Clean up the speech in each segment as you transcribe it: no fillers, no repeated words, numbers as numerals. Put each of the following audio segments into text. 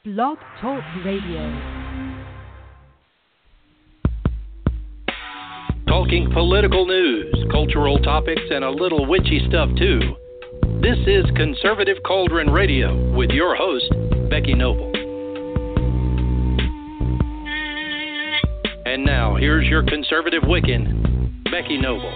Blog Talk Radio. Talking political news, cultural topics, and a little witchy stuff too. This is Conservative Cauldron Radio with your host, Becky Noble. And now, here's your conservative Wiccan, Becky Noble.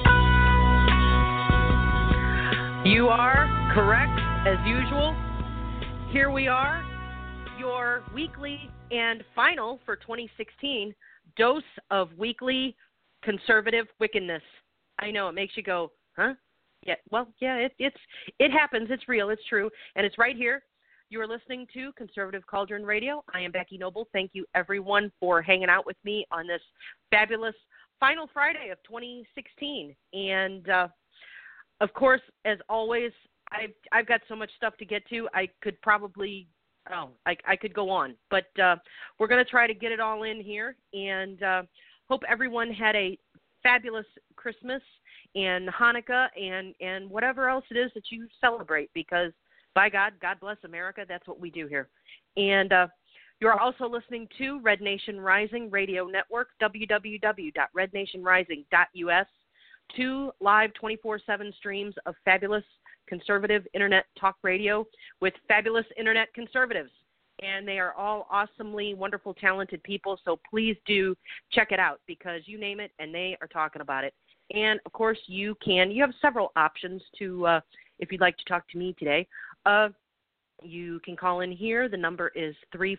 You are correct, as usual. Here we are, your weekly and final for 2016 dose of weekly conservative wickedness. I know, it makes you go, huh? Yeah, well, yeah, it happens. It's real. It's true. And it's right here. You are listening to Conservative Cauldron Radio. I am Becky Noble. Thank you, everyone, for hanging out with me on this fabulous final Friday of 2016. And, of course, as always, I've got so much stuff to get to. I could probably, I could go on. But we're going to try to get it all in here. And hope everyone had a fabulous Christmas and Hanukkah and whatever else it is that you celebrate, because by God, God bless America. That's what we do here. And you're also listening to Red Nation Rising Radio Network, www.rednationrising.us, 2 live 24/7 streams of fabulous conservative internet talk radio with fabulous internet conservatives. And they are all awesomely wonderful, talented people. So please do check it out, because you name it and they are talking about it. And, of course, you have several options to, if you'd like to talk to me today. You can call in here. The number is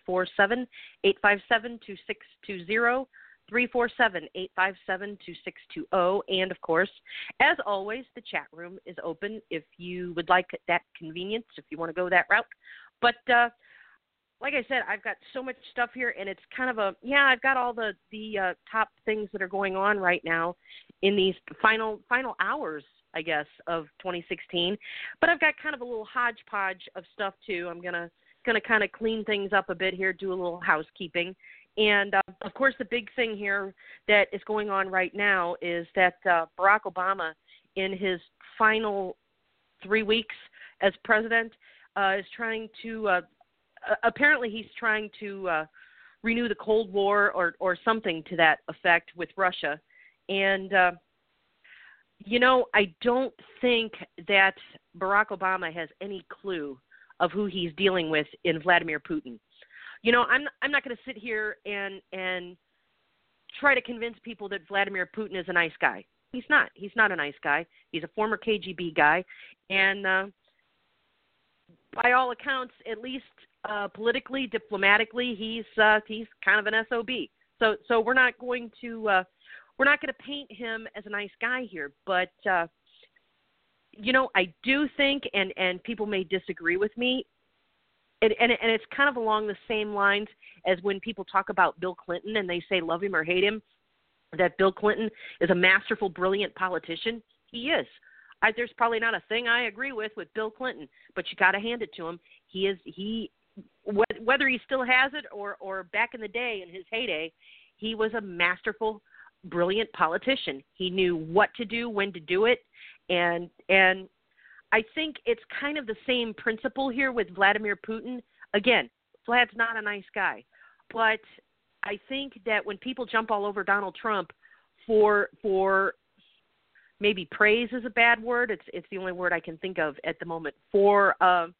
347-857-2620, 347-857-2620. And, of course, as always, the chat room is open if you would like that convenience, if you want to go that route. But, like I said, I've got so much stuff here, and it's kind of I've got all the top things that are going on right now in these final hours, I guess, of 2016. But I've got kind of a little hodgepodge of stuff too. I'm gonna kind of clean things up a bit here, do a little housekeeping, and of course the big thing here that is going on right now is that Barack Obama, in his final 3 weeks as president, is trying to apparently he's trying to renew the Cold War or something to that effect with Russia. And, I don't think that Barack Obama has any clue of who he's dealing with in Vladimir Putin. I'm not going to sit here and try to convince people that Vladimir Putin is a nice guy. He's not. He's not a nice guy. He's a former KGB guy. And by all accounts, at least politically, diplomatically, he's kind of an SOB. So we're not going to paint him as a nice guy here. But I do think, and people may disagree with me, and it's kind of along the same lines as when people talk about Bill Clinton and they say love him or hate him, that Bill Clinton is a masterful, brilliant politician. He is. There's probably not a thing I agree with Bill Clinton, but you got to hand it to him. Whether he still has it or back in the day, in his heyday, he was a masterful, brilliant politician. He knew what to do, when to do it, and I think it's kind of the same principle here with Vladimir Putin. Again, Vlad's not a nice guy, but I think that when people jump all over Donald Trump for maybe praise is a bad word. It's the only word I can think of at the moment for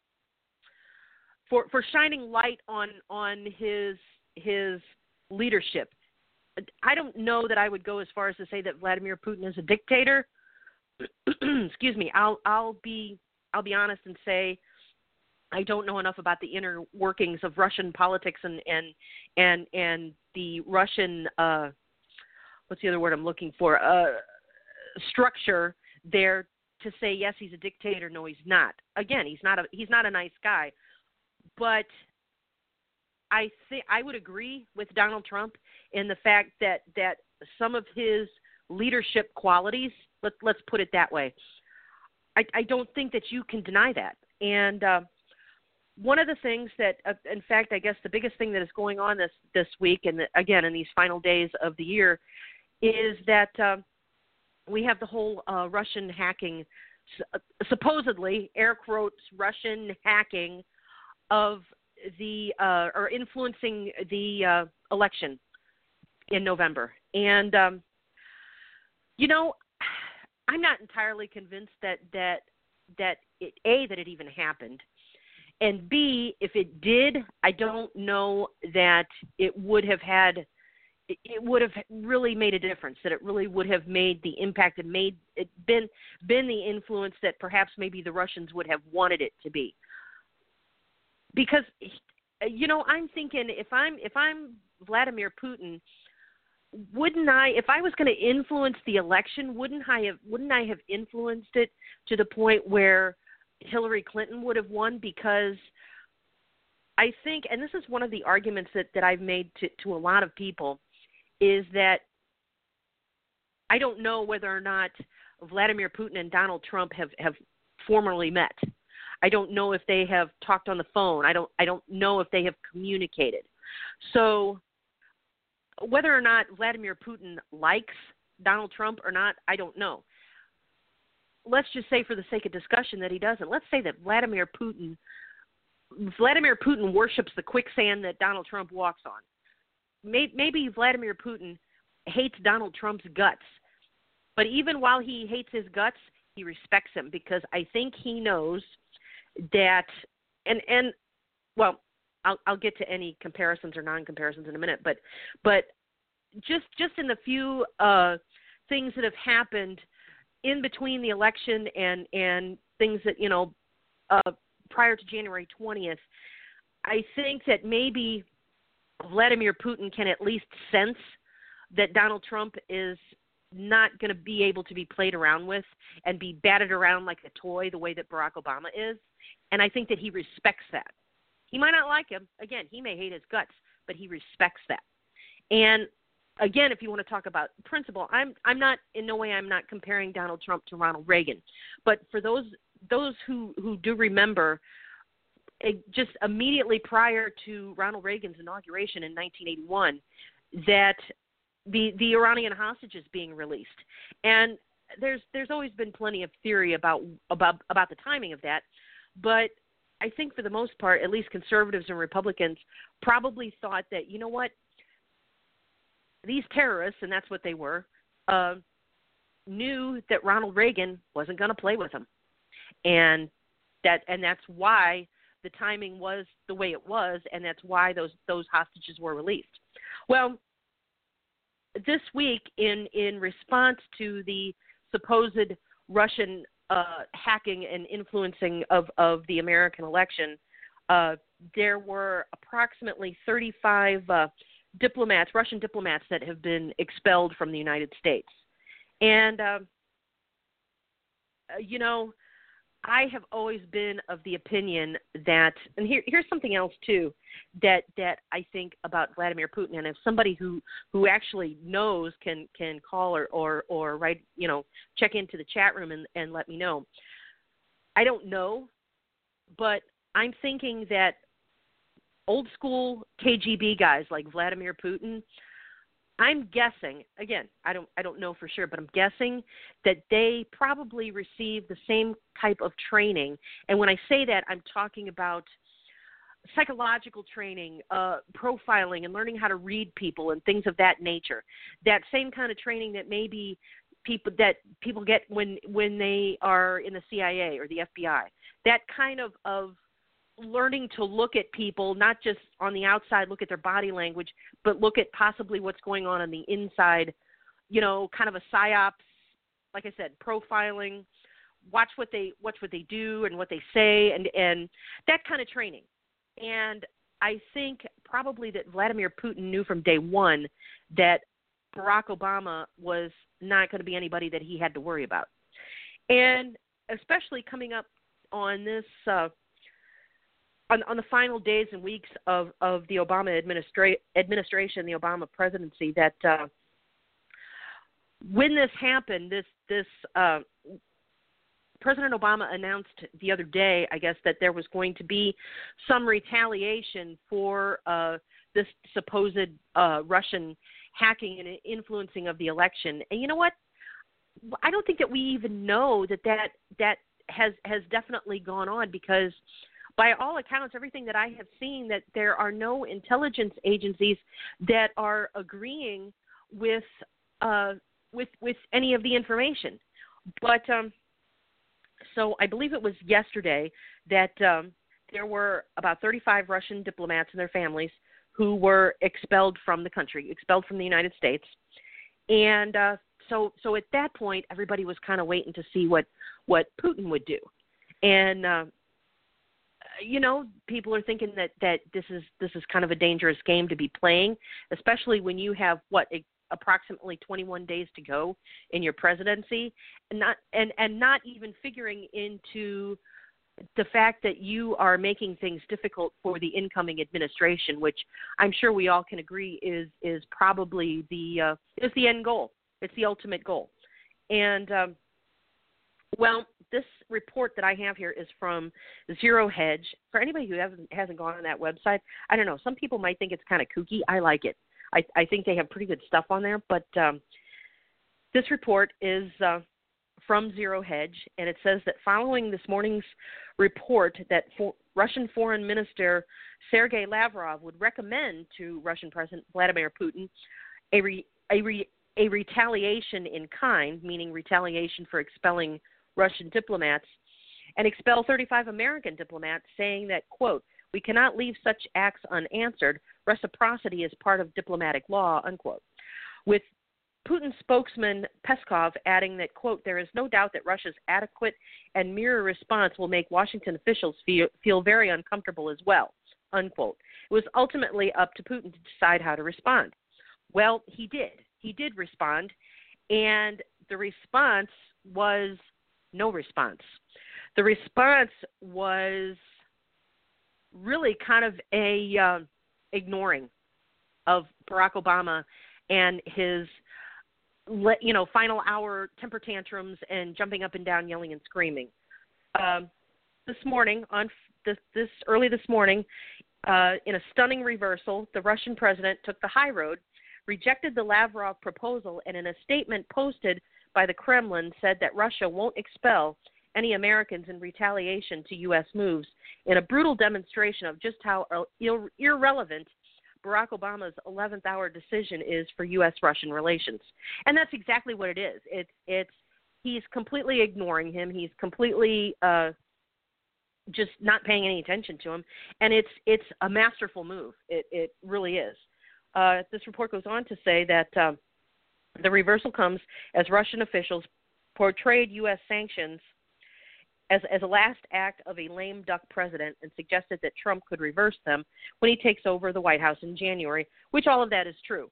shining light on his leadership. I don't know that I would go as far as to say that Vladimir Putin is a dictator. Excuse me. I'll be honest and say I don't know enough about the inner workings of Russian politics and the Russian what's the other word I'm looking for? Structure there to say yes, he's a dictator. No, he's not. Again, he's not a nice guy. But I think I would agree with Donald Trump in the fact that some of his leadership qualities, let's put it that way, I don't think that you can deny that. And one of the things that, in fact, I guess the biggest thing that is going on this week, and again in these final days of the year, is that we have the whole Russian hacking, supposedly, air quotes, Russian hacking of the or influencing the election in November. And you know, I'm not entirely convinced that it even happened, and B, if it did, I don't know that it would have really made a difference, that it really would have made the impact and made it been the influence that perhaps maybe the Russians would have wanted it to be. Because, you know, I'm thinking if I'm Vladimir Putin, if I was going to influence the election, wouldn't I have influenced it to the point where Hillary Clinton would have won? Because I think, and this is one of the arguments that I've made to a lot of people, is that I don't know whether or not Vladimir Putin and Donald Trump have formally met. I don't know if they have talked on the phone. I don't know if they have communicated. So whether or not Vladimir Putin likes Donald Trump or not, I don't know. Let's just say, for the sake of discussion, that he doesn't. Let's say that Vladimir Putin worships the quicksand that Donald Trump walks on. Maybe Vladimir Putin hates Donald Trump's guts, but even while he hates his guts, he respects him, because I think he knows that, and well, I'll get to any comparisons or non-comparisons in a minute, but just in the few things that have happened in between the election and things that, you know, prior to January 20th, I think that maybe Vladimir Putin can at least sense that Donald Trump is not going to be able to be played around with and be batted around like a toy the way that Barack Obama is. And I think that he respects that. He might not like him. Again, he may hate his guts, but he respects that. And again, if you want to talk about principle, I'm not, in no way I'm not comparing Donald Trump to Ronald Reagan. But for those who do remember, just immediately prior to Ronald Reagan's inauguration in 1981, that the Iranian hostages being released. And there's always been plenty of theory about the timing of that, but I think for the most part, at least conservatives and Republicans probably thought that, you know what, these terrorists, and that's what they were, knew that Ronald Reagan wasn't going to play with them, and that's why the timing was the way it was, and that's why those hostages were released. Well, this week, in response to the supposed Russian hacking and influencing of the American election, there were approximately 35 Russian diplomats that have been expelled from the United States. And, you know, I have always been of the opinion that, and here's something else too, that I think about Vladimir Putin, and if somebody who actually knows can call or write, you know, check into the chat room and let me know. I don't know, but I'm thinking that old school KGB guys like Vladimir Putin, I'm guessing, again, I don't know for sure, but I'm guessing that they probably received the same type of training. And when I say that, I'm talking about psychological training, profiling, and learning how to read people and things of that nature. That same kind of training that maybe people get when they are in the CIA or the FBI. That kind of learning to look at people, not just on the outside, look at their body language, but look at possibly what's going on the inside, you know, kind of a psyops, like I said, profiling, watch what they do and what they say, and that kind of training. And I think probably that Vladimir Putin knew from day one that Barack Obama was not going to be anybody that he had to worry about. And especially coming up on this on the final days and weeks of the Obama administration, the Obama presidency, that when this happened, this President Obama announced the other day, I guess, that there was going to be some retaliation for this supposed Russian hacking and influencing of the election. And you know what? I don't think that we even know that has definitely gone on, because by all accounts, everything that I have seen, that there are no intelligence agencies that are agreeing with any of the information. But so I believe it was yesterday that there were about 35 Russian diplomats and their families who were expelled from the country, expelled from the United States. And so at that point, everybody was kind of waiting to see what Putin would do. And, people are thinking that this is kind of a dangerous game to be playing, especially when you have, approximately 21 days to go in your presidency, and not even figuring into the fact that you are making things difficult for the incoming administration, which I'm sure we all can agree is probably the end goal. It's the ultimate goal. And this report that I have here is from Zero Hedge. For anybody who hasn't gone on that website, I don't know. Some people might think it's kind of kooky. I like it. I think they have pretty good stuff on there. But this report is from Zero Hedge, and it says that following this morning's report that Russian Foreign Minister Sergei Lavrov would recommend to Russian President Vladimir Putin a retaliation in kind, meaning retaliation for expelling Russian diplomats, and expel 35 American diplomats, saying that, quote, "We cannot leave such acts unanswered. Reciprocity is part of diplomatic law," unquote. With Putin's spokesman Peskov adding that, quote, "There is no doubt that Russia's adequate and mirror response will make Washington officials feel very uncomfortable as well," unquote. It was ultimately up to Putin to decide how to respond. Well, he did. He did respond, and the response was no response. The response was really kind of a ignoring of Barack Obama and his final hour temper tantrums and jumping up and down, yelling and screaming. This morning, early this morning, in a stunning reversal, the Russian president took the high road, rejected the Lavrov proposal, and in a statement posted by the Kremlin said that Russia won't expel any Americans in retaliation to U.S. moves, in a brutal demonstration of just how irrelevant Barack Obama's 11th hour decision is for U.S.-Russian relations. And that's exactly what it is. He's completely ignoring him. He's completely just not paying any attention to him. And it's a masterful move. It really is. This report goes on to say that the reversal comes as Russian officials portrayed U.S. sanctions as a last act of a lame duck president and suggested that Trump could reverse them when he takes over the White House in January, which all of that is true.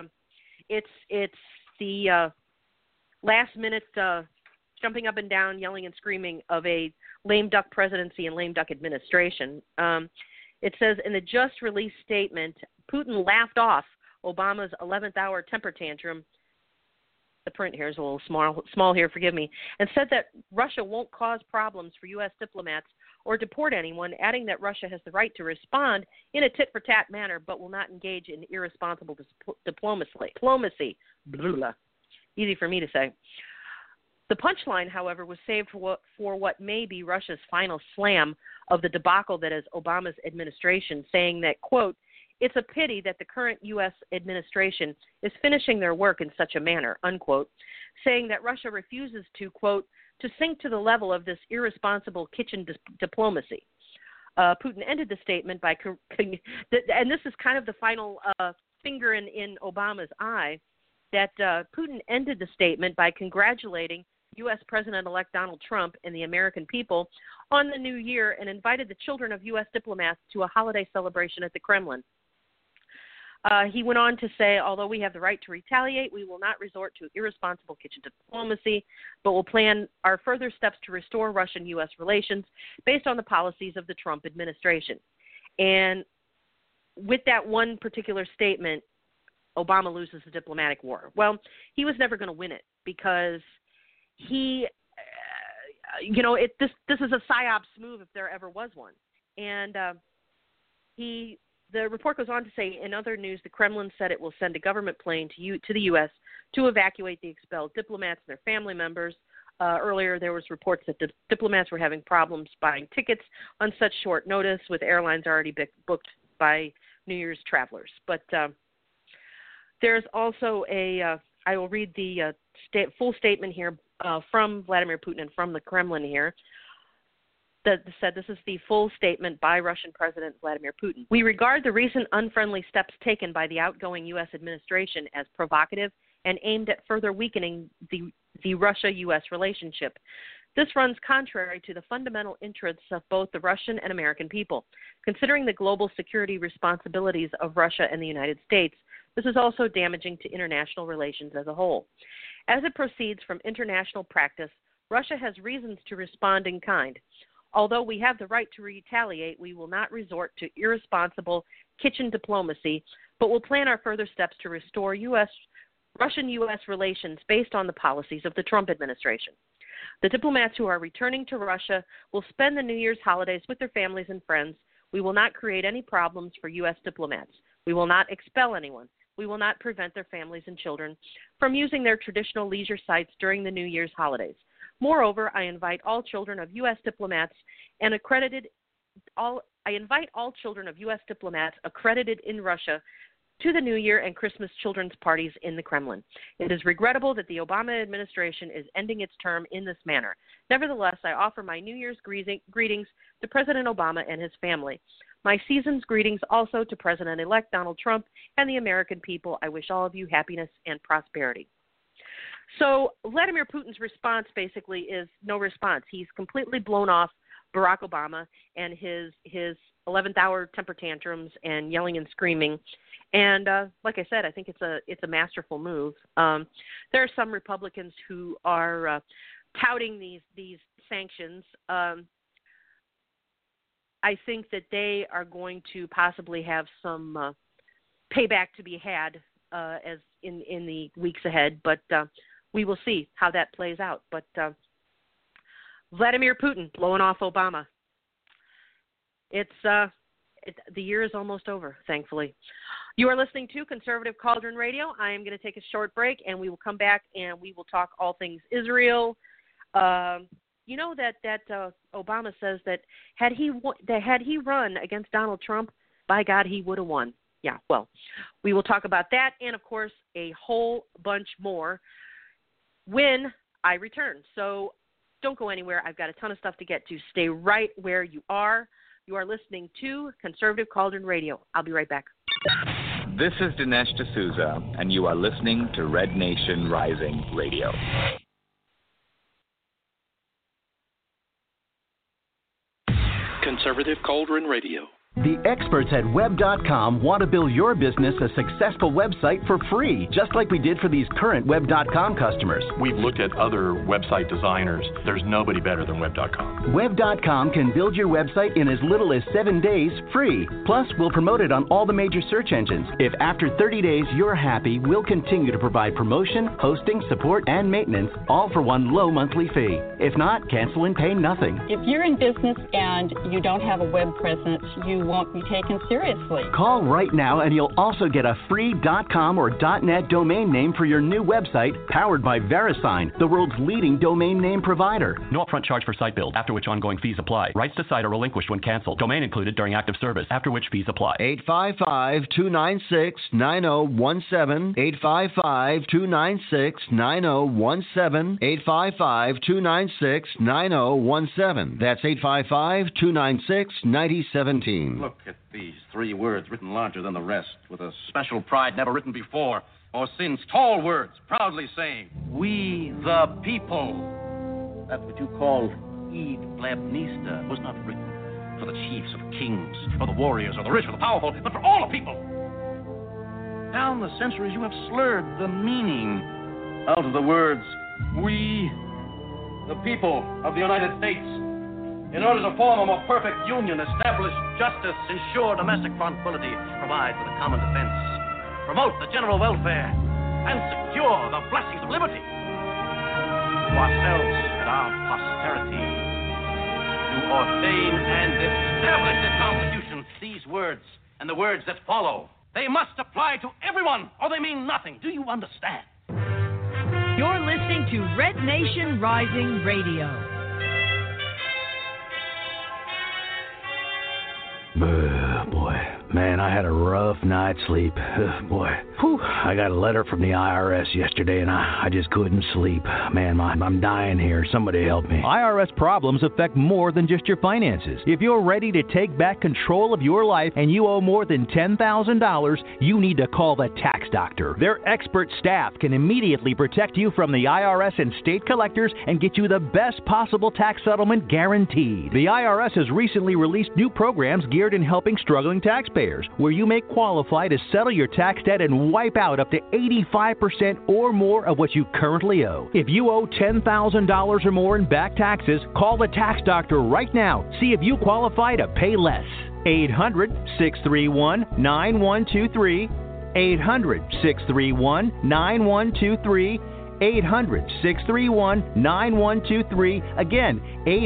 It's the last-minute jumping up and down, yelling and screaming of a lame duck presidency and lame duck administration. It says in the just-released statement, Putin laughed off Obama's 11th hour temper tantrum. The print here is a little small here, forgive me, and said that Russia won't cause problems for U.S. diplomats or deport anyone, adding that Russia has the right to respond in a tit-for-tat manner but will not engage in irresponsible diplomacy. Blah. Easy for me to say. The punchline, however, was saved for what may be Russia's final slam of the debacle that is Obama's administration, saying that, quote, "It's a pity that the current U.S. administration is finishing their work in such a manner," unquote, saying that Russia refuses to, quote, "to sink to the level of this irresponsible kitchen diplomacy." Putin ended the statement by, and this is kind of the final finger in Obama's eye, that Putin ended the statement by congratulating U.S. President-elect Donald Trump and the American people on the new year and invited the children of U.S. diplomats to a holiday celebration at the Kremlin. He went on to say, although we have the right to retaliate, we will not resort to irresponsible kitchen diplomacy, but will plan our further steps to restore Russian-U.S. relations based on the policies of the Trump administration. And with that one particular statement, Obama loses the diplomatic war. Well, he was never going to win it because he, this is a psyops move if there ever was one. And the report goes on to say, in other news, the Kremlin said it will send a government plane to the U.S. to evacuate the expelled diplomats and their family members. earlier there was reports that diplomats were having problems buying tickets on such short notice, with airlines already booked by New Year's travelers. But there's also I will read the full statement here from Vladimir Putin and from the Kremlin here. That said, this is the full statement by Russian President Vladimir Putin. We regard the recent unfriendly steps taken by the outgoing U.S. administration as provocative and aimed at further weakening the Russia-U.S. relationship. This runs contrary to the fundamental interests of both the Russian and American people. Considering the global security responsibilities of Russia and the United States, this is also damaging to international relations as a whole. As it proceeds from international practice, Russia has reasons to respond in kind. Although we have the right to retaliate, we will not resort to irresponsible kitchen diplomacy, but will plan our further steps to restore Russian-U.S. relations based on the policies of the Trump administration. The diplomats who are returning to Russia will spend the New Year's holidays with their families and friends. We will not create any problems for U.S. diplomats. We will not expel anyone. We will not prevent their families and children from using their traditional leisure sites during the New Year's holidays. Moreover, I invite all children of U.S. diplomats accredited in Russia to the New Year and Christmas children's parties in the Kremlin. It is regrettable that the Obama administration is ending its term in this manner. Nevertheless, I offer my New Year's greetings to President Obama and his family. My season's greetings also to President-elect Donald Trump and the American people. I wish all of you happiness and prosperity. So Vladimir Putin's response basically is no response. He's completely blown off Barack Obama and his 11th hour temper tantrums and yelling and screaming. And like I said, I think it's a masterful move. There are some Republicans who are touting these sanctions. I think that they are going to possibly have some payback to be had as in the weeks ahead, but we will see how that plays out. But Vladimir Putin blowing off Obama. The year is almost over, thankfully. You are listening to Conservative Cauldron Radio. I am going to take a short break, and we will come back and we will talk all things Israel. You know that Obama says that had he run against Donald Trump, by God, he would have won. Yeah, well, we will talk about that and, of course, a whole bunch more when I return. So don't go anywhere. I've got a ton of stuff to get to. Stay right where you are. You are listening to Conservative Cauldron Radio. I'll be right back. This is Dinesh D'Souza, and you are listening to Red Nation Rising Radio. Conservative Cauldron Radio. The experts at Web.com want to build your business a successful website for free, just like we did for these current Web.com customers. We've looked at other website designers. There's nobody better than Web.com. Web.com can build your website in as little as 7 days free. Plus, we'll promote it on all the major search engines. If after 30 days you're happy, we'll continue to provide promotion, hosting, support, and maintenance, all for one low monthly fee. If not, cancel and pay nothing. If you're in business and you don't have a web presence, you won't be taken seriously. Call right now and you'll also get a free .com or .net domain name for your new website, powered by VeriSign, the world's leading domain name provider. No upfront charge for site build, after which ongoing fees apply. Rights to site are relinquished when canceled. Domain included during active service, after which fees apply. 855-296-9017. 855-296-9017. 855-296-9017. That's 855-296-9017. Look at these 3 words written larger than the rest, with a special pride never written before or since. Tall words, proudly saying, "We the people." That what you call Eid Blabnista was not written for the chiefs or the kings or the warriors or the rich or the powerful, but for all the people. Down the centuries, you have slurred the meaning out of the words, "We the people of the United States," in order to form a more perfect union, establish justice, ensure domestic tranquility, provide for the common defense, promote the general welfare, and secure the blessings of liberty to ourselves and our posterity, to ordain and establish this Constitution. These words and the words that follow, they must apply to everyone, or they mean nothing. Do you understand? You're listening to Red Nation Rising Radio. Boy, man, I had a rough night's sleep. Boy, I got a letter from the IRS yesterday, and I just couldn't sleep. Man, I'm dying here. Somebody help me. IRS problems affect more than just your finances. If you're ready to take back control of your life and you owe more than $10,000, you need to call the Tax Doctor. Their expert staff can immediately protect you from the IRS and state collectors and get you the best possible tax settlement guaranteed. The IRS has recently released new programs geared in helping struggling taxpayers, where you may qualify to settle your tax debt and wipe out up to 85% or more of what you currently owe. If you owe $10,000 or more in back taxes, call the Tax Doctor right now. See if you qualify to pay less. 800-631-9123. 800-631-9123. 800-631-9123. Again,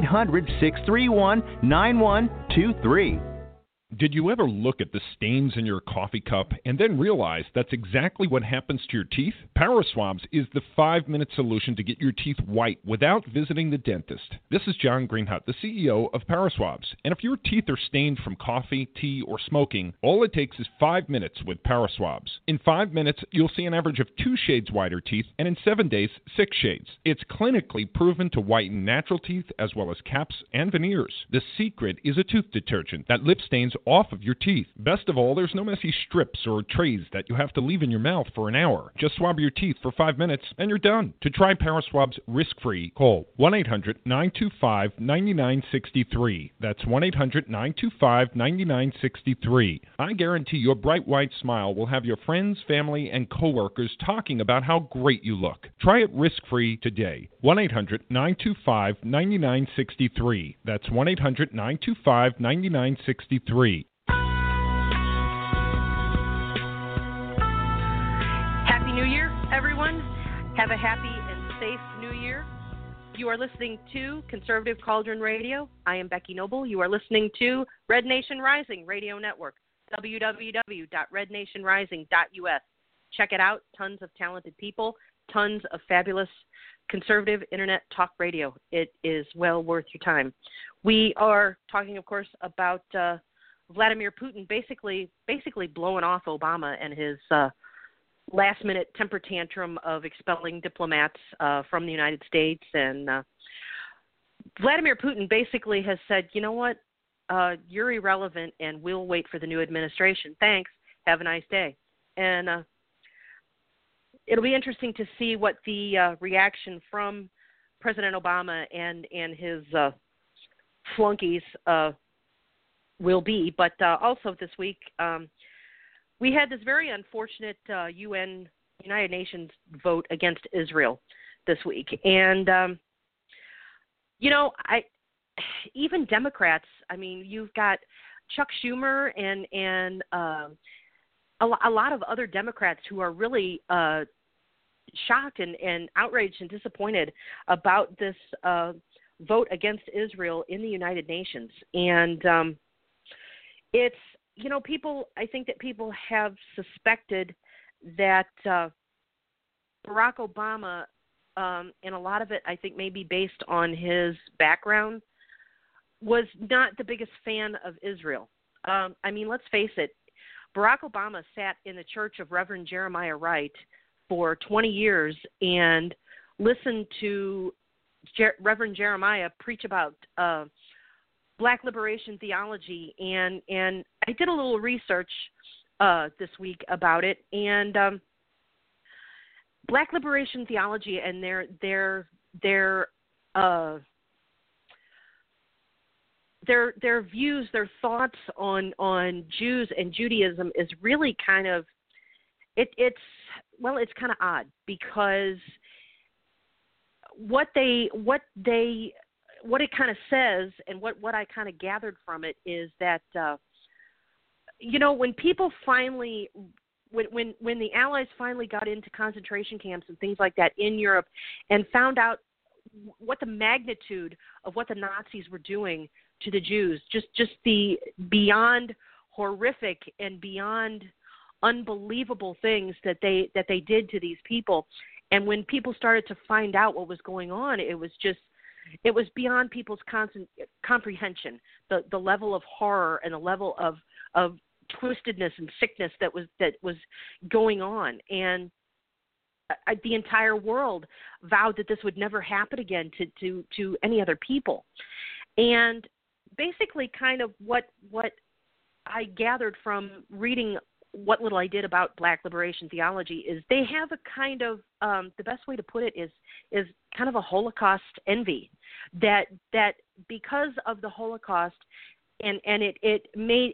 800-631-9123. Did you ever look at the stains in your coffee cup and then realize that's exactly what happens to your teeth? Paraswabs is the 5-minute solution to get your teeth white without visiting the dentist. This is John Greenhut, the CEO of Paraswabs. And if your teeth are stained from coffee, tea, or smoking, all it takes is 5 minutes with Paraswabs. In 5 minutes, you'll see an average of 2 shades whiter teeth, and in 7 days, 6 shades. It's clinically proven to whiten natural teeth as well as caps and veneers. The secret is a tooth detergent that lifts stains off of your teeth. Best of all, there's no messy strips or trays that you have to leave in your mouth for an hour. Just swab your teeth for 5 minutes and you're done. To try Paraswabs risk-free, call 1-800-925-9963. That's 1-800-925-9963. I guarantee your bright white smile will have your friends, family, and coworkers talking about how great you look. Try it risk-free today. 1-800-925-9963. That's 1-800-925-9963. Happy New Year, everyone. Have a happy and safe New Year. You are listening to Conservative Cauldron Radio. I am Becky Noble. You are listening to Red Nation Rising Radio Network, www.rednationrising.us. Check it out. Tons of talented people, tons of fabulous conservative internet talk radio. It is well worth your time. We are talking, of course, about Vladimir Putin basically blowing off Obama and his last-minute temper tantrum of expelling diplomats from the United States. And Vladimir Putin basically has said, you know what, you're irrelevant and we'll wait for the new administration. Thanks. Have a nice day. And it'll be interesting to see what the reaction from President Obama and his flunkies will be. But also this week, we had this very unfortunate United Nations vote against Israel this week. And, even Democrats, I mean, you've got Chuck Schumer and a lot of other Democrats who are really shocked and outraged and disappointed about this vote against Israel in the United Nations. And it's, I think that people have suspected that Barack Obama, and a lot of it I think may be based on his background, was not the biggest fan of Israel. Let's face it, Barack Obama sat in the church of Reverend Jeremiah Wright for 20 years and listened to Reverend Jeremiah preach about Black liberation theology, and I did a little research this week about it, and Black liberation theology and their views, their thoughts on Jews and Judaism is really kind of it's kind of odd, because what it kind of says, and what I kind of gathered from it, is that when people finally, when the Allies finally got into concentration camps and things like that in Europe and found out what the magnitude of what the Nazis were doing to the Jews, just the beyond horrific and beyond unbelievable things that they did to these people, And when people started to find out what was going on, it was beyond people's comprehension, the level of horror and the level of twistedness and sickness that was going on. And the entire world vowed that this would never happen again to any other people. And basically kind of what I gathered from reading what little I did about Black liberation theology is they have a kind of the best way to put it is kind of a Holocaust envy, that because of the Holocaust and it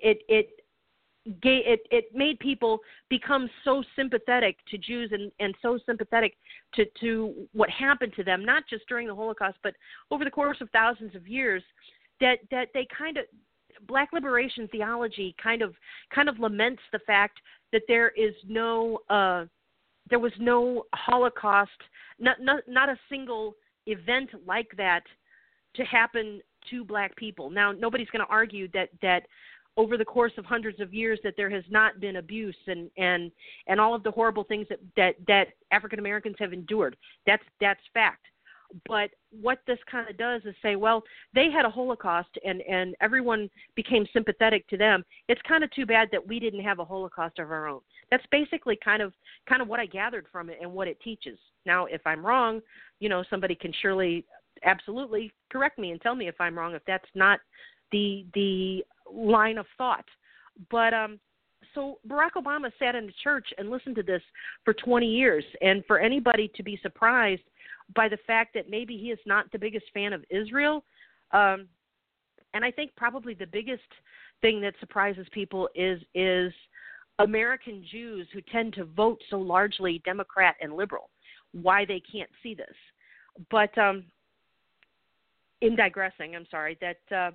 made people become so sympathetic to Jews and so sympathetic to what happened to them, not just during the Holocaust but over the course of thousands of years, that they kind of Black liberation theology kind of laments the fact that there was no Holocaust, not a single event like that to happen to Black people. Now, nobody's going to argue that over the course of hundreds of years that there has not been abuse and all of the horrible things that African Americans have endured. That's fact. But what this kind of does is say, well, they had a Holocaust and everyone became sympathetic to them. It's kind of too bad that we didn't have a Holocaust of our own. That's basically kind of what I gathered from it and what it teaches. Now, if I'm wrong, somebody can surely absolutely correct me and tell me if I'm wrong, if that's not the line of thought. But so Barack Obama sat in the church and listened to this for 20 years. And for anybody to be surprised by the fact that maybe he is not the biggest fan of Israel, and I think probably the biggest thing that surprises people is American Jews who tend to vote so largely Democrat and liberal, why they can't see this. But in digressing, I'm sorry, that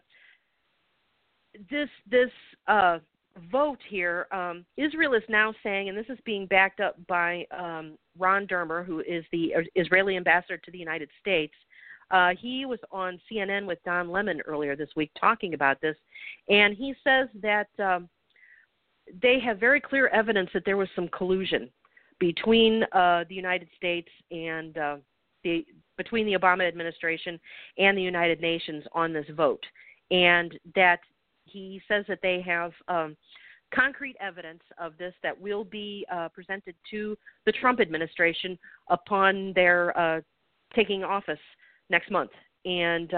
this vote here, Israel is now saying, and this is being backed up by Ron Dermer, who is the Israeli ambassador to the United States. He was on CNN with Don Lemon earlier this week talking about this, and he says that they have very clear evidence that there was some collusion between the United States and between the Obama administration and the United Nations on this vote, and that he says that they have concrete evidence of this that will be presented to the Trump administration upon their taking office next month. And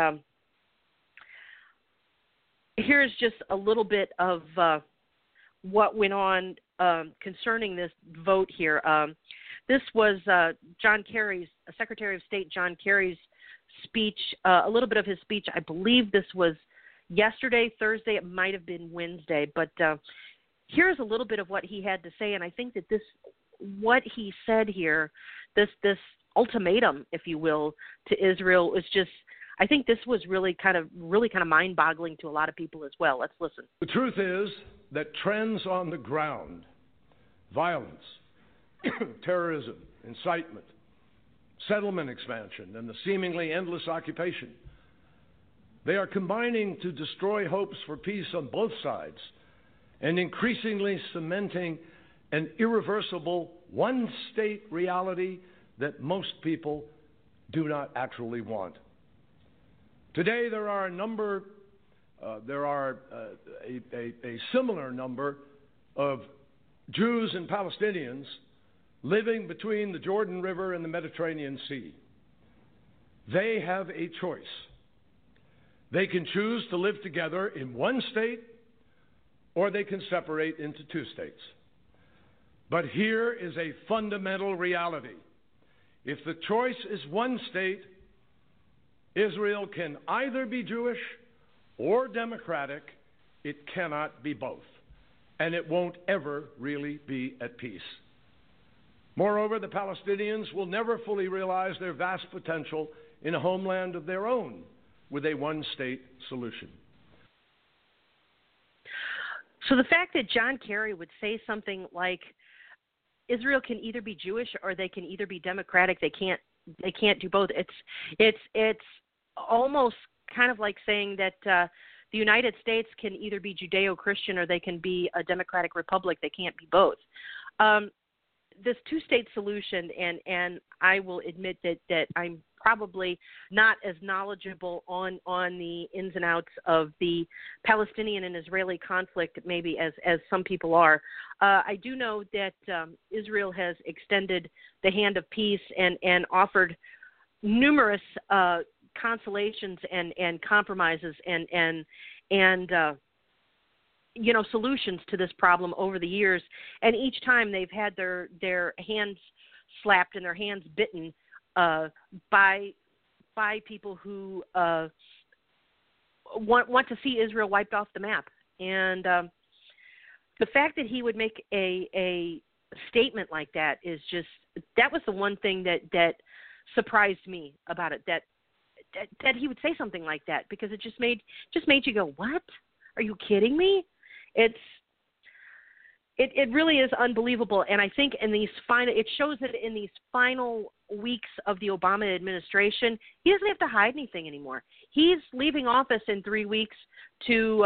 here's just a little bit of what went on concerning this vote here. This was John Kerry's, Secretary of State John Kerry's speech, a little bit of his speech. I believe this was yesterday, Thursday, it might have been Wednesday, but here's a little bit of what he had to say, and I think that what he said here, this ultimatum, if you will, to Israel is just, I think this was really kind of mind-boggling to a lot of people as well. Let's listen. The truth is that trends on the ground, violence, terrorism, incitement, settlement expansion, and the seemingly endless occupation, they are combining to destroy hopes for peace on both sides and increasingly cementing an irreversible one-state reality that most people do not actually want. Today, there are a similar number of Jews and Palestinians living between the Jordan River and the Mediterranean Sea. They have a choice. They can choose to live together in one state, or they can separate into two states. But here is a fundamental reality. If the choice is one state, Israel can either be Jewish or democratic. It cannot be both. And it won't ever really be at peace. Moreover, the Palestinians will never fully realize their vast potential in a homeland of their own with a one-state solution. So the fact that John Kerry would say something like Israel can either be Jewish or they can either be democratic, they can't do both. It's almost kind of like saying that the United States can either be Judeo-Christian or they can be a democratic republic. They can't be both. this two-state solution, and I will admit that I'm probably not as knowledgeable on the ins and outs of the Palestinian and Israeli conflict maybe as some people are. I do know that Israel has extended the hand of peace and offered numerous consolations and compromises and solutions to this problem over the years, and each time they've had their hands slapped and their hands bitten by people who want to see Israel wiped off the map. And the fact that he would make a statement like that is that was the one thing that surprised me about it, that he would say something like that, because it just made you go, what? Are you kidding me? It really is unbelievable, and I think it shows that in these final weeks of the Obama administration, he doesn't have to hide anything anymore. He's leaving office in 3 weeks to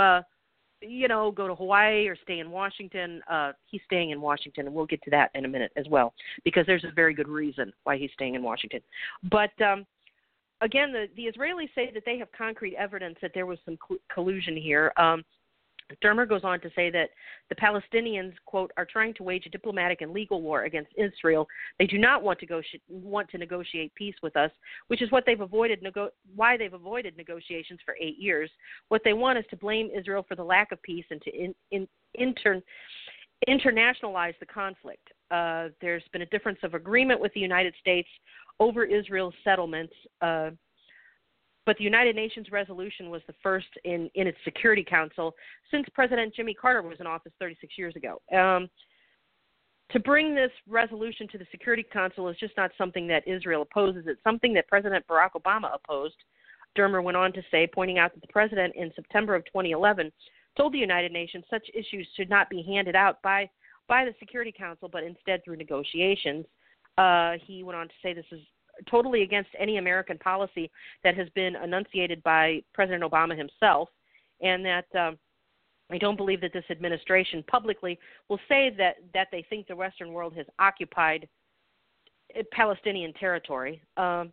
go to Hawaii or stay in Washington. He's staying in Washington, and we'll get to that in a minute as well, because there's a very good reason why he's staying in Washington. But again, the Israelis say that they have concrete evidence that there was some collusion here. Dermer goes on to say that the Palestinians, quote, are trying to wage a diplomatic and legal war against Israel. They do not want to negotiate peace with us, which is what why they've avoided negotiations for 8 years. What they want is to blame Israel for the lack of peace and to internationalize the conflict. There's been a difference of agreement with the United States over Israel's settlements, but the United Nations resolution was the first in its Security Council since President Jimmy Carter was in office 36 years ago. To bring this resolution to the Security Council is just not something that Israel opposes. It's something that President Barack Obama opposed, Dermer went on to say, pointing out that the president in September of 2011 told the United Nations such issues should not be handed out by the Security Council, but instead through negotiations. He went on to say this is totally against any American policy that has been enunciated by President Obama himself, and that I don't believe that this administration publicly will say that they think the Western world has occupied Palestinian territory.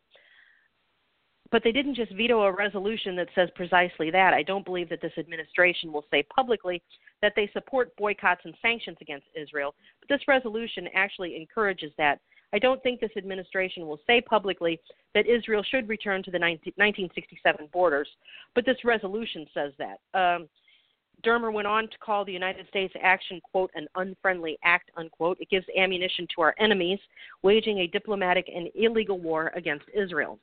But they didn't just veto a resolution that says precisely that. I don't believe that this administration will say publicly that they support boycotts and sanctions against Israel, but this resolution actually encourages that. I don't think this administration will say publicly that Israel should return to the 1967 borders, but this resolution says that. Dermer went on to call the United States action, quote, an unfriendly act, unquote. It gives ammunition to our enemies, waging a diplomatic and illegal war against Israel.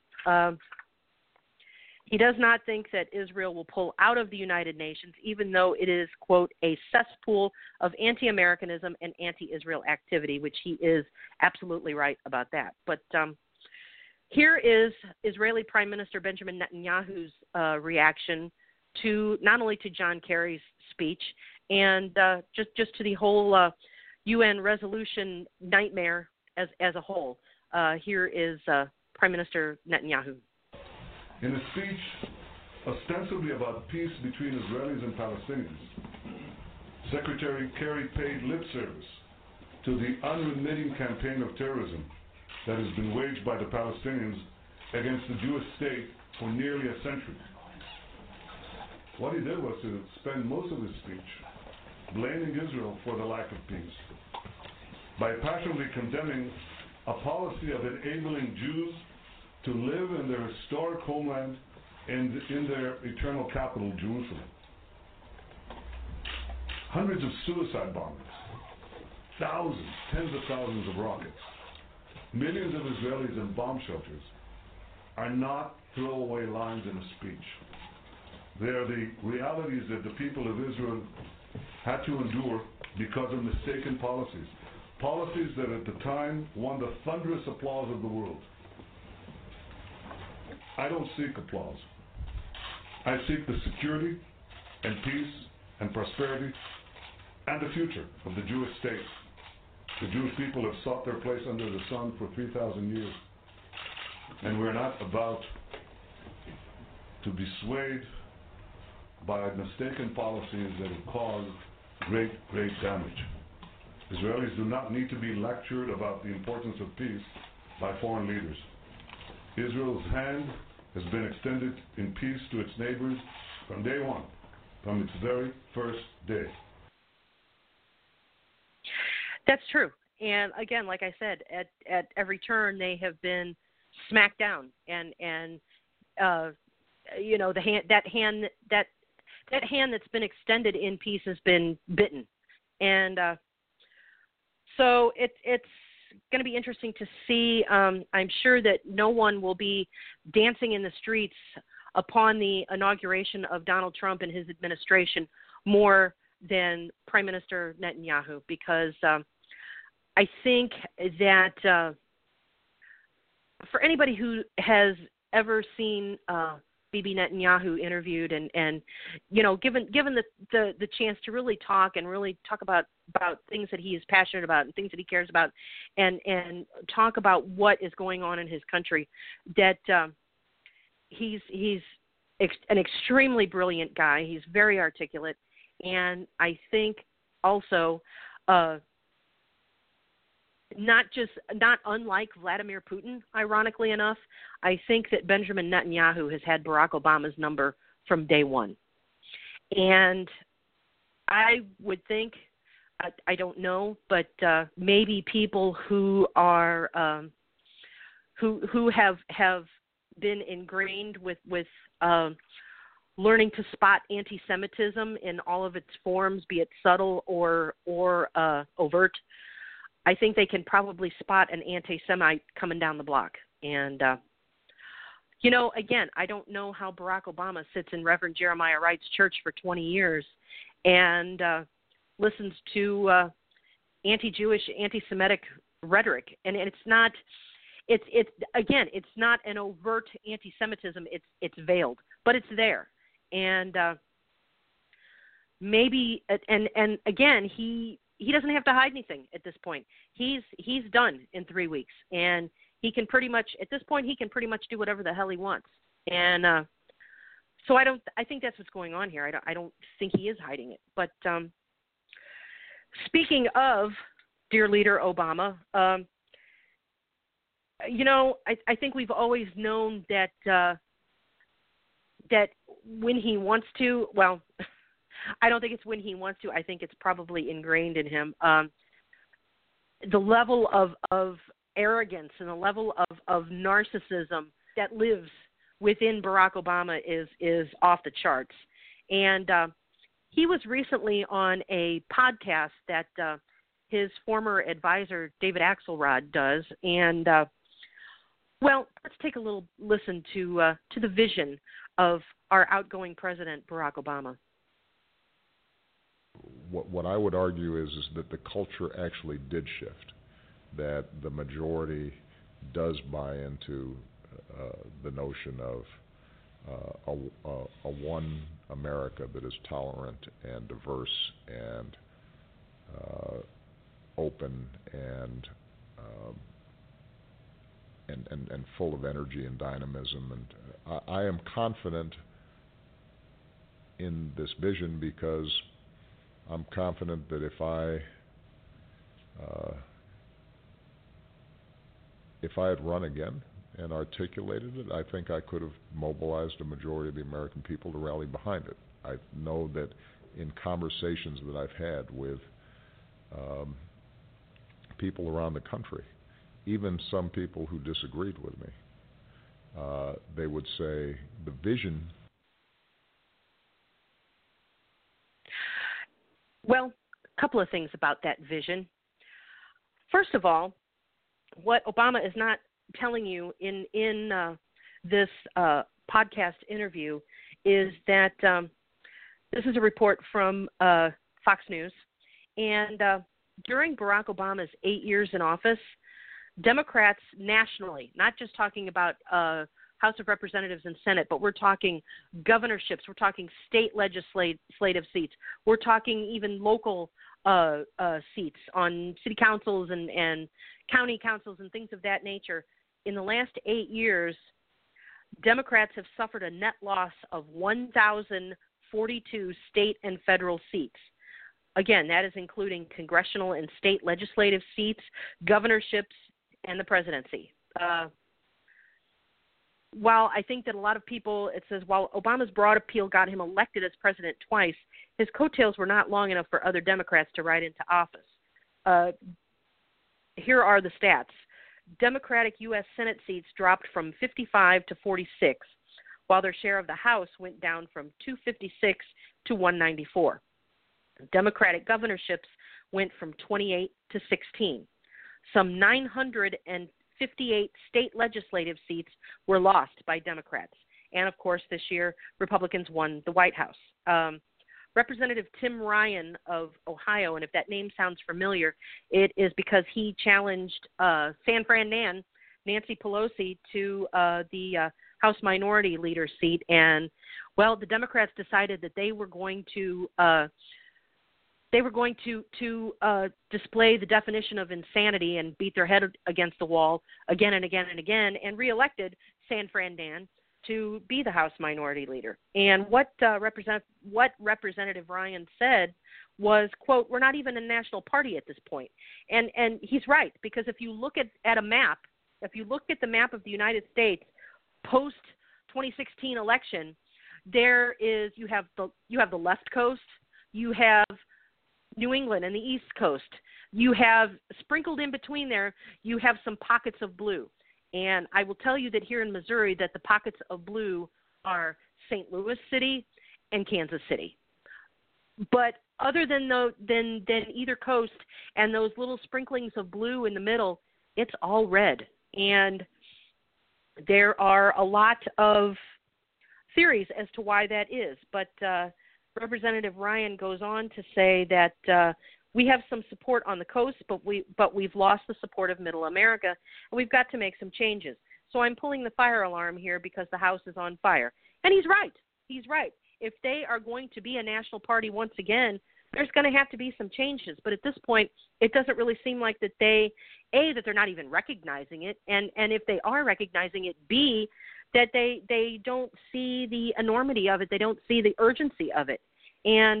He does not think that Israel will pull out of the United Nations, even though it is, quote, a cesspool of anti-Americanism and anti-Israel activity, which he is absolutely right about that. But here is Israeli Prime Minister Benjamin Netanyahu's reaction to not only to John Kerry's speech and just to the whole UN resolution nightmare as a whole. Here is Prime Minister Netanyahu. In a speech ostensibly about peace between Israelis and Palestinians, Secretary Kerry paid lip service to the unremitting campaign of terrorism that has been waged by the Palestinians against the Jewish state for nearly a century. What he did was to spend most of his speech blaming Israel for the lack of peace by passionately condemning a policy of enabling Jews to live in their historic homeland and in their eternal capital, Jerusalem. Hundreds of suicide bombings, thousands, tens of thousands of rockets, millions of Israelis in bomb shelters are not throwaway lines in a speech. They are the realities that the people of Israel had to endure because of mistaken policies. Policies that at the time won the thunderous applause of the world. I don't seek applause. I seek the security and peace and prosperity and the future of the Jewish state. The Jewish people have sought their place under the sun for 3,000 years. And we're not about to be swayed by mistaken policies that have caused great, great damage. Israelis do not need to be lectured about the importance of peace by foreign leaders. Israel's hand has been extended in peace to its neighbors from day one, from its very first day. That's true. And again, like I said, at every turn they have been smacked down, and you know, that hand that's been extended in peace has been bitten, and so it's going to be interesting to see. I'm sure that no one will be dancing in the streets upon the inauguration of Donald Trump and his administration more than Prime Minister Netanyahu, because I think that for anybody who has ever seen Bibi Netanyahu interviewed and you know, given the chance to really talk about things that he is passionate about and things that he cares about, and talk about what is going on in his country, that he's an extremely brilliant guy. He's very articulate, and I think also not unlike Vladimir Putin, ironically enough, I think that Benjamin Netanyahu has had Barack Obama's number from day one. And I would think, I don't know, but maybe people who are who have been ingrained with learning to spot anti-Semitism in all of its forms, be it subtle or overt, I think they can probably spot an anti-Semite coming down the block. And, you know, again, I don't know how Barack Obama sits in Reverend Jeremiah Wright's church for 20 years and listens to anti-Jewish, anti-Semitic rhetoric. And it's not an overt anti-Semitism. It's veiled, but it's there. And maybe, and again, he doesn't have to hide anything at this point. He's done in 3 weeks, and he can pretty much, at this point, he can pretty much do whatever the hell he wants. And so I think that's what's going on here. I don't think he is hiding it. But speaking of dear leader Obama, you know, I think we've always known that that when he wants to, well, I don't think it's when he wants to. I think it's probably ingrained in him. The level of arrogance and the level of narcissism that lives within Barack Obama is off the charts. And he was recently on a podcast that his former advisor, David Axelrod, does. And, well, let's take a little listen to the vision of our outgoing president, Barack Obama. What I would argue is that the culture actually did shift, that the majority does buy into the notion of a one America that is tolerant and diverse and open and full of energy and dynamism. And I am confident in this vision because I'm confident that if I had run again and articulated it, I think I could have mobilized a majority of the American people to rally behind it. I know that in conversations that I've had with people around the country, even some people who disagreed with me, they would say the vision. Well, a couple of things about that vision. First of all, what Obama is not telling you in this podcast interview is that this is a report from Fox News, and during Barack Obama's 8 years in office, Democrats nationally, not just talking about House of Representatives and Senate, but we're talking governorships, we're talking state legislative seats, we're talking even local seats on city councils and county councils and things of that nature. In the last 8 years, Democrats have suffered a net loss of 1,042 state and federal seats. Again, that is including congressional and state legislative seats, governorships, and the presidency. While I think that a lot of people, it says, while Obama's broad appeal got him elected as president twice, his coattails were not long enough for other Democrats to ride into office. Here are the stats. Democratic U.S. Senate seats dropped from 55 to 46, while their share of the House went down from 256 to 194. Democratic governorships went from 28 to 16. Some 958 state legislative seats were lost by Democrats. And, of course, this year, Republicans won the White House. Representative Tim Ryan of Ohio, and if that name sounds familiar, it is because he challenged San Fran Nan, Nancy Pelosi, to the House Minority Leader seat. And, well, the Democrats decided that they were going to display the definition of insanity and beat their head against the wall again and again and again, and reelected San Fran Nan to be the House Minority Leader. And what Representative Ryan said was, quote, "We're not even a national party at this point." And he's right, because if you look at a map, if you look at the map of the United States post 2016 election, you have the left coast, you have New England and the East Coast. You have sprinkled in between there, you have some pockets of blue. And I will tell you that here in Missouri that the pockets of blue are St. Louis City and Kansas City. But other than either coast and those little sprinklings of blue in the middle, it's all red. And there are a lot of theories as to why that is. But Representative Ryan goes on to say that we have some support on the coast, but we've lost the support of Middle America, and we've got to make some changes. So I'm pulling the fire alarm here because the House is on fire. And he's right. He's right. If they are going to be a national party once again, there's going to have to be some changes. But at this point, it doesn't really seem like that that they're not even recognizing it, and if they are recognizing it, B, that they don't see the enormity of it. They don't see the urgency of it. And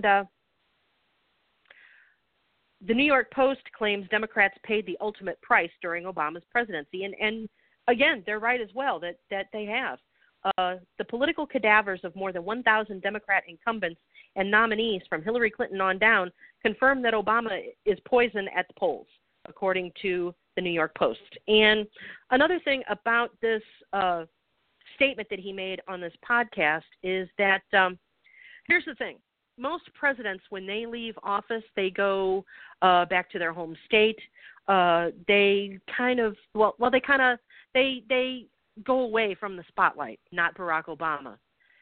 the New York Post claims Democrats paid the ultimate price during Obama's presidency. And again, they're right as well that they have. The political cadavers of more than 1,000 Democrat incumbents and nominees from Hillary Clinton on down confirm that Obama is poison at the polls, according to the New York Post. And another thing about this statement that he made on this podcast is that here's the thing. Most presidents, when they leave office, they go back to their home state. They go away from the spotlight. Not Barack Obama.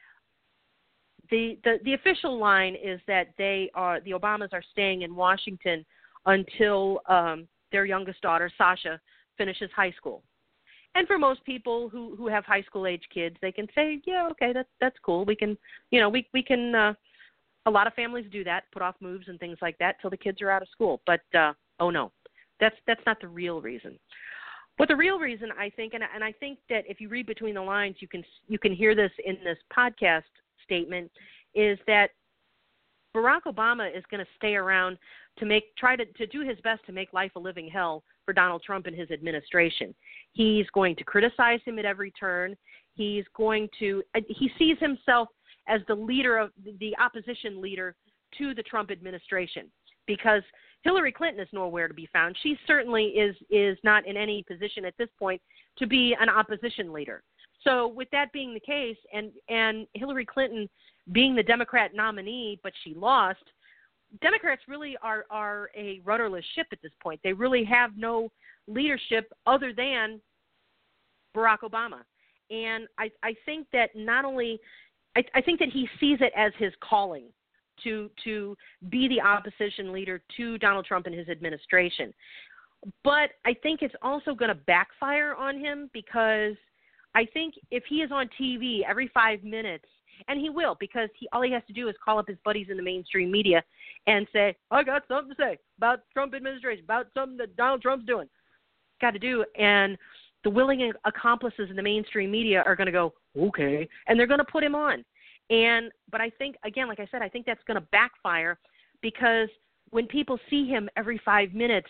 The official line is that the Obamas are staying in Washington until their youngest daughter, Sasha, finishes high school. And for most people who have high school age kids, they can say, yeah, okay, that's cool. We can, we can. A lot of families do that, put off moves and things like that till the kids are out of school. But oh no, that's not the real reason. But the real reason, I think, and I think that if you read between the lines, you can hear this in this podcast statement, is that Barack Obama is going to stay around to try to do his best to make life a living hell for Donald Trump and his administration. He's going to criticize him at every turn. He sees himself as the leader of the opposition leader to the Trump administration, because Hillary Clinton is nowhere to be found. She certainly is not in any position at this point to be an opposition leader. So with that being the case, and Hillary Clinton being the Democrat nominee, but she lost, Democrats really are a rudderless ship at this point. They really have no leadership other than Barack Obama. And I think that not only I think that he sees it as his calling to be the opposition leader to Donald Trump and his administration. But I think it's also going to backfire on him, because I think if he is on TV every 5 minutes, and he will, because all he has to do is call up his buddies in the mainstream media and say, I got something to say about Trump administration, about something that Donald Trump's doing. Got to do. And the willing accomplices in the mainstream media are going to go, okay, and they're going to put him on. But I think, again, like I said, I think that's going to backfire, because when people see him every 5 minutes,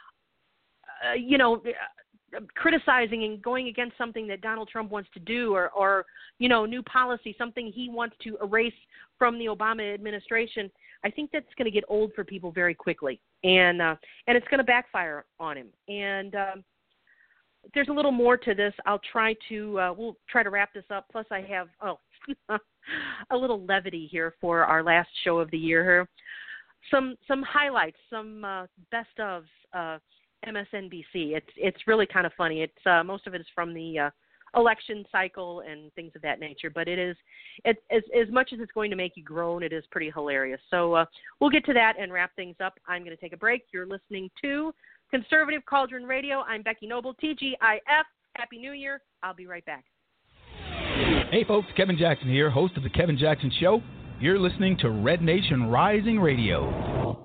criticizing and going against something that Donald Trump wants to do, or new policy, something he wants to erase from the Obama administration, I think that's going to get old for people very quickly, and it's going to backfire on him. And there's a little more to this. We'll try to wrap this up. Plus, I have a little levity here for our last show of the year here. Some highlights, some best ofs. MSNBC. It's really kind of funny. It's most of it is from the election cycle and things of that nature. But it's as much as it's going to make you groan, it is pretty hilarious. So we'll get to that and wrap things up. I'm going to take a break. You're listening to Conservative Cauldron Radio. I'm Becky Noble, TGIF. Happy New Year. I'll be right back. Hey folks, Kevin Jackson here, host of The Kevin Jackson Show. You're listening to Red Nation Rising Radio.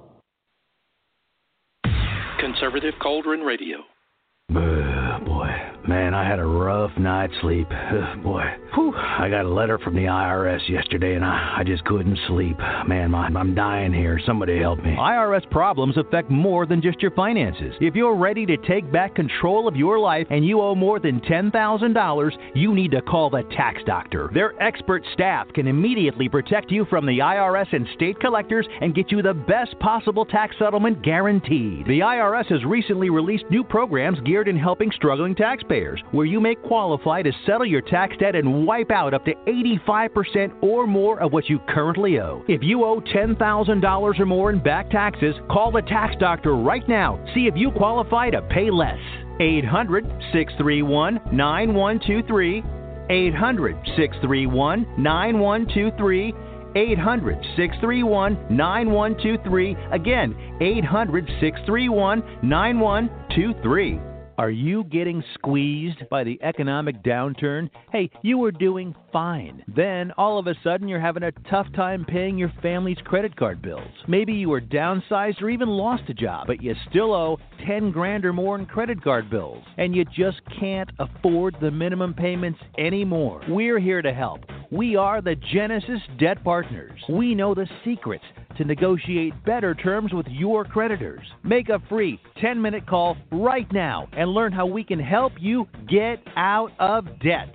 Conservative Cauldron Radio. Boy, man, I had a rough night's sleep. Boy, I got a letter from the IRS yesterday, and I just couldn't sleep. Man, I'm dying here. Somebody help me. IRS problems affect more than just your finances. If you're ready to take back control of your life and you owe more than $10,000, you need to call the Tax Doctor. Their expert staff can immediately protect you from the IRS and state collectors and get you the best possible tax settlement guaranteed. The IRS has recently released new programs geared in helping struggling taxpayers, where you may qualify to settle your tax debt and wipe out up to 85% or more of what you currently owe. If you owe $10,000 or more in back taxes, call the Tax Doctor right now. See if you qualify to pay less. 800-631-9123. 800-631-9123. 800-631-9123. Again, 800-631-9123. Are you getting squeezed by the economic downturn? Hey, you were doing fine. Then, all of a sudden, you're having a tough time paying your family's credit card bills. Maybe you were downsized or even lost a job, but you still owe $10,000 or more in credit card bills, and you just can't afford the minimum payments anymore. We're here to help. We are the Genesis Debt Partners. We know the secrets to negotiate better terms with your creditors. Make a free 10-minute call right now and learn how we can help you get out of debt.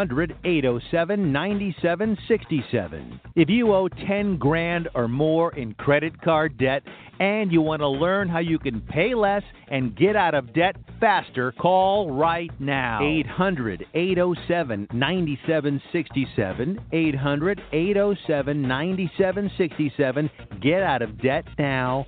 800-807-9767. If you owe $10,000 or more in credit card debt and you want to learn how you can pay less and get out of debt faster, call right now. 800-807-9767. 800-807-9767. Get out of debt now.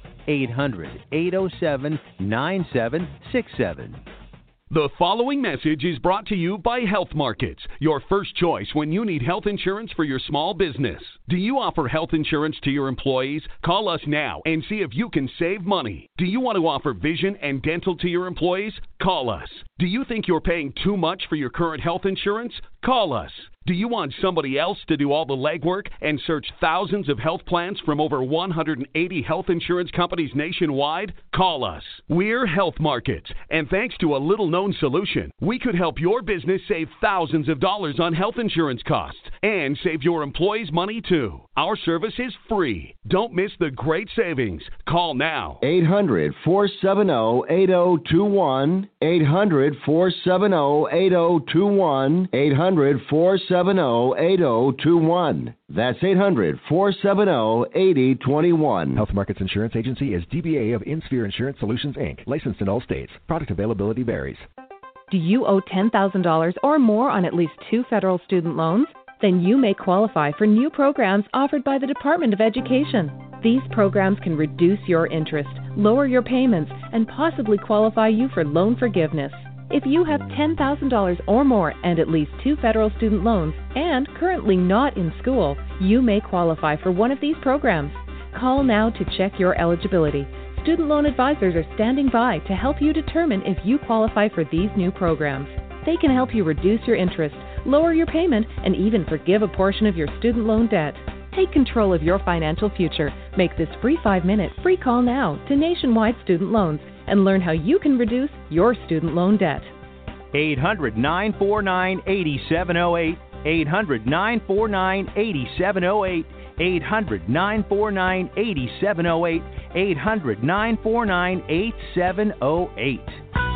800-807-9767. The following message is brought to you by Health Markets, your first choice when you need health insurance for your small business. Do you offer health insurance to your employees? Call us now and see if you can save money. Do you want to offer vision and dental to your employees? Call us. Do you think you're paying too much for your current health insurance? Call us. Do you want somebody else to do all the legwork and search thousands of health plans from over 180 health insurance companies nationwide? Call us. We're Health Markets, and thanks to a little-known solution, we could help your business save thousands of dollars on health insurance costs and save your employees money too. Our service is free. Don't miss the great savings. Call now. 800-470-8021. 800-470-8021. 800-470-8021. That's 800-470-8021. Health Markets Insurance Agency is DBA of InSphere Insurance Solutions, Inc., licensed in all states. Product availability varies. Do you owe $10,000 or more on at least 2 federal student loans? Then you may qualify for new programs offered by the Department of Education. These programs can reduce your interest, lower your payments, and possibly qualify you for loan forgiveness. If you have $10,000 or more and at least 2 federal student loans and currently not in school, you may qualify for one of these programs. Call now to check your eligibility. Student loan advisors are standing by to help you determine if you qualify for these new programs. They can help you reduce your interest, lower your payment, and even forgive a portion of your student loan debt. Take control of your financial future. Make this free 5-minute free call now to Nationwide Student Loans and learn how you can reduce your student loan debt. 800-949-8708. 800-949-8708. 800-949-8708. 800-949-8708.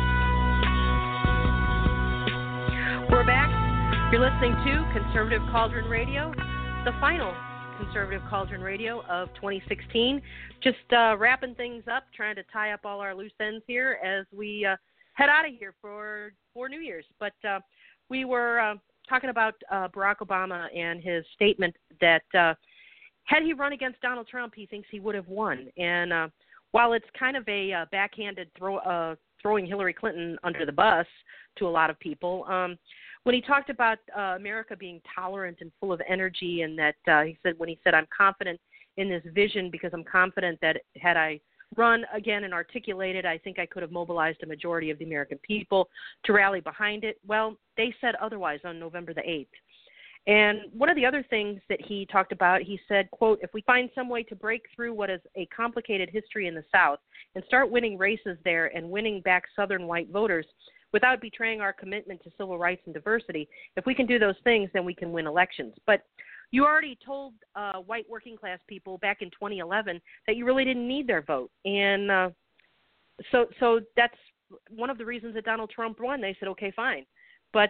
We're back. You're listening to Conservative Cauldron Radio, the final Conservative Cauldron Radio of 2016. Just wrapping things up, trying to tie up all our loose ends here as we head out of here for New Year's. But we were talking about Barack Obama and his statement that had he run against Donald Trump, he thinks he would have won. And while it's kind of a backhanded throwing Hillary Clinton under the bus to a lot of people, when he talked about America being tolerant and full of energy, and that he said, I'm confident in this vision because I'm confident that had I run again and articulated, I think I could have mobilized a majority of the American people to rally behind it. Well, they said otherwise on November the 8th. And one of the other things that he talked about, he said, quote, if we find some way to break through what is a complicated history in the South and start winning races there and winning back Southern white voters without betraying our commitment to civil rights and diversity, if we can do those things, then we can win elections. But you already told white working class people back in 2011 that you really didn't need their vote. And so that's one of the reasons that Donald Trump won. They said, okay, fine. But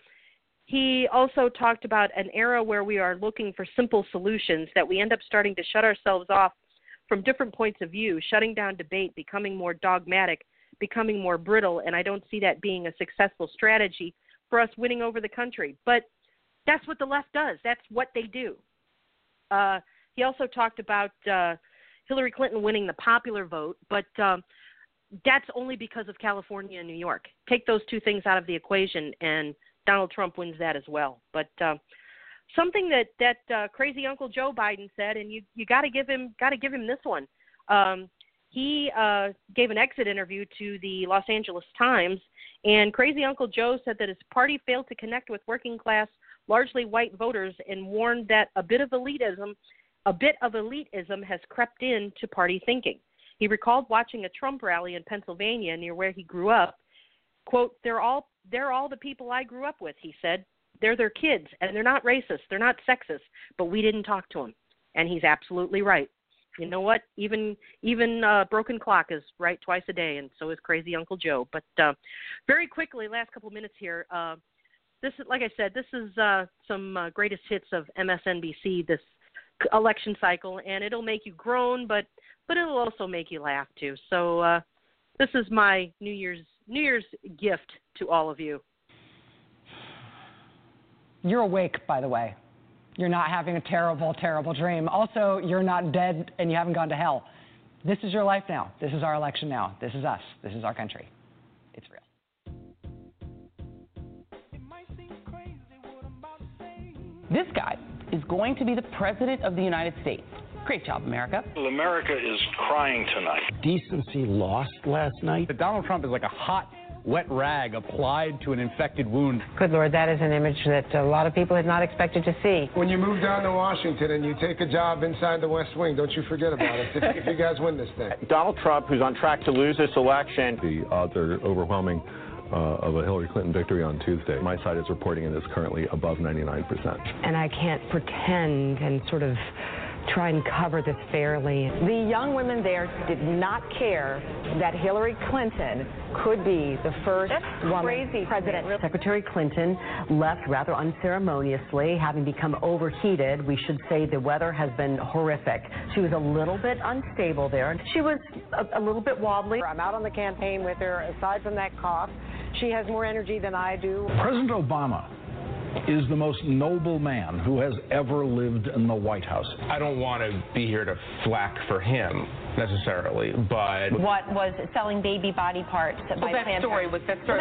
he also talked about an era where we are looking for simple solutions, that we end up starting to shut ourselves off from different points of view, shutting down debate, becoming more dogmatic, becoming more brittle, and I don't see that being a successful strategy for us winning over the country. But that's what the left does. That's what they do. He also talked about Hillary Clinton winning the popular vote, but that's only because of California and New York. Take those two things out of the equation, and Donald Trump wins that as well. But something that crazy Uncle Joe Biden said, and you got to give him this one. He gave an exit interview to the Los Angeles Times, and crazy Uncle Joe said that his party failed to connect with working class, largely white voters, and warned that a bit of elitism has crept into party thinking. He recalled watching a Trump rally in Pennsylvania near where he grew up. Quote, they're all the people I grew up with, he said. They're their kids, and they're not racist. They're not sexist, but we didn't talk to them. And he's absolutely right. You know what? Even broken clock is right twice a day, and so is crazy Uncle Joe. But very quickly, last couple minutes here, this is, like I said, this is some greatest hits of MSNBC this election cycle, and it'll make you groan, but it'll also make you laugh too. So this is my New Year's gift to all of you. You're awake, by the way. You're not having a terrible, terrible dream. Also, you're not dead and you haven't gone to hell. This is your life now. This is our election now. This is us. This is our country. It's real. This guy is going to be the President of the United States. Great job, America. Well, America is crying tonight. Decency lost last night. Donald Trump is like a hot, wet rag applied to an infected wound. Good Lord, that is an image that a lot of people had not expected to see. When you move down to Washington and you take a job inside the West Wing, don't you forget about it if you guys win this thing. Donald Trump, who's on track to lose this election. The odds are overwhelming of a Hillary Clinton victory on Tuesday. My side is reporting it is currently above 99%. And I can't pretend and sort of try and cover this fairly. The young women there did not care that Hillary Clinton could be the first woman president. Secretary Clinton left rather unceremoniously, having become overheated. We should say the weather has been horrific. She was a little bit unstable there. She was a little bit wobbly. I'm out on the campaign with her. Aside from that cough, she has more energy than I do. President Obama is the most noble man who has ever lived in the White House. I don't want to be here to flack for him necessarily, but what was selling baby body parts by that story was absolutely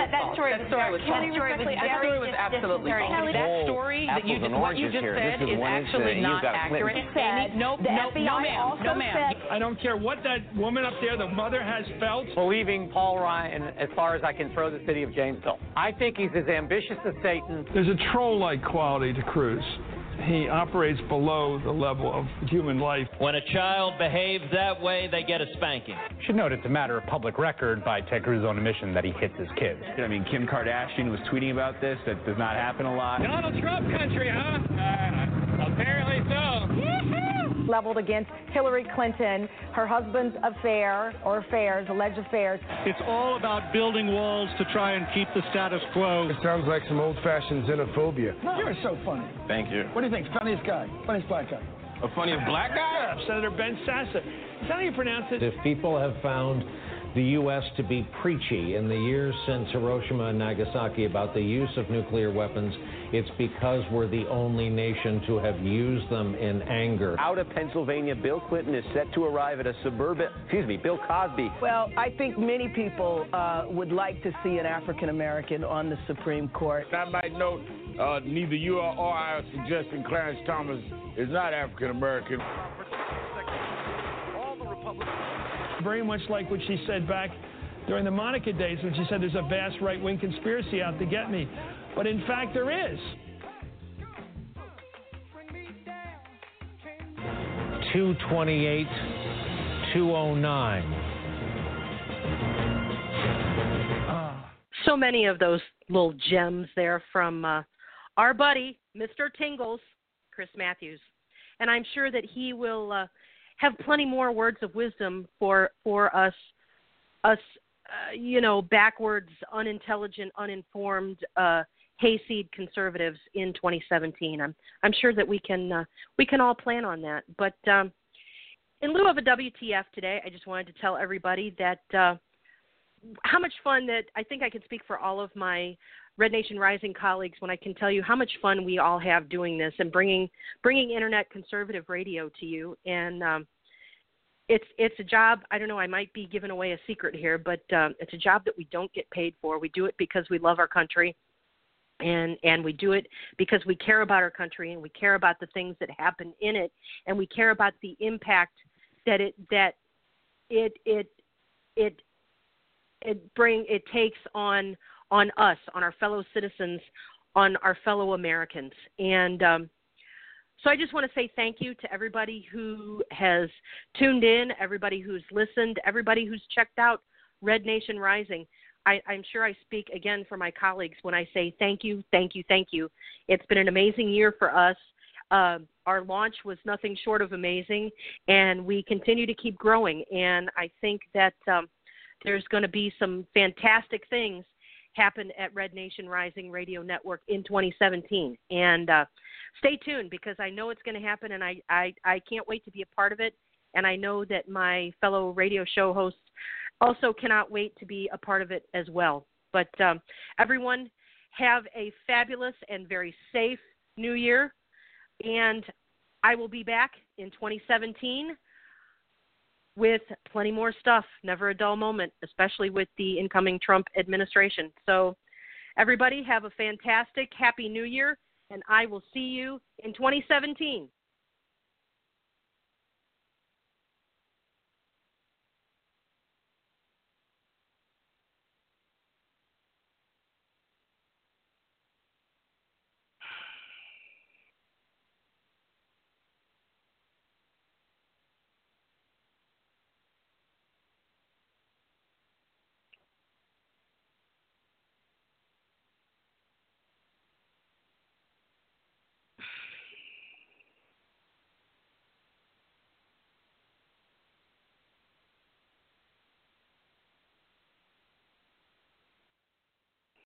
false. That story that you just what you just said is actually not accurate. No, ma'am. I don't care what that woman up there, the mother, has felt. Believing Paul Ryan as far as I can throw the city of Janesville. I think he's as ambitious as Satan. There's a troll-like quality to Cruz. He operates below the level of human life. When a child behaves that way, they get a spanking. Should note it's a matter of public record by Ted Cruz's own admission that he hits his kids. I mean, Kim Kardashian was tweeting about this. That does not happen a lot. Donald Trump country, huh? Apparently so. leveled against Hillary Clinton, her husband's affair or affairs, alleged affairs. It's all about building walls to try and keep the status quo. It sounds like some old-fashioned xenophobia. You're so funny. Thank you. What do you think? Funniest guy? Funniest black guy? A funniest black guy? Yeah, Senator Ben Sassa. Is that how you pronounce it? If people have found the U.S. to be preachy in the years since Hiroshima and Nagasaki about the use of nuclear weapons, it's because we're the only nation to have used them in anger. Out of Pennsylvania, Bill Clinton is set to arrive at a Bill Cosby. Well, I think many people would like to see an African American on the Supreme Court. I might note neither you or I are suggesting Clarence Thomas is not African American. Very much like what she said back during the Monica days when she said there's a vast right-wing conspiracy out to get me. But in fact, there is. 228, 209. So many of those little gems there from our buddy, Mr. Tingles, Chris Matthews. And I'm sure that he will have plenty more words of wisdom for us, backwards, unintelligent, uninformed, hayseed conservatives in 2017. I'm sure that we can all plan on that. But in lieu of a WTF today, I just wanted to tell everybody that how much fun that I think I can speak for all of my Red Nation Rising colleagues when I can tell you how much fun we all have doing this and bringing internet conservative radio to you. And it's a job. I don't know. I might be giving away a secret here, but it's a job that we don't get paid for. We do it because we love our country, and we do it because we care about our country and we care about the things that happen in it, and we care about the impact that it takes on us, on our fellow citizens, on our fellow Americans. And so I just want to say thank you to everybody who has tuned in, everybody who's listened, everybody who's checked out Red Nation Rising. I'm sure I speak again for my colleagues when I say thank you, thank you, thank you. It's been an amazing year for us. Our launch was nothing short of amazing, and we continue to keep growing. And I think that there's going to be some fantastic things happen at Red Nation Rising Radio Network in 2017. And stay tuned, because I know it's going to happen, and I can't wait to be a part of it. And I know that my fellow radio show hosts also cannot wait to be a part of it as well. But everyone, have a fabulous and very safe new year. And I will be back in 2017 with plenty more stuff. Never a dull moment, especially with the incoming Trump administration. So everybody have a fantastic, happy new year, and I will see you in 2017.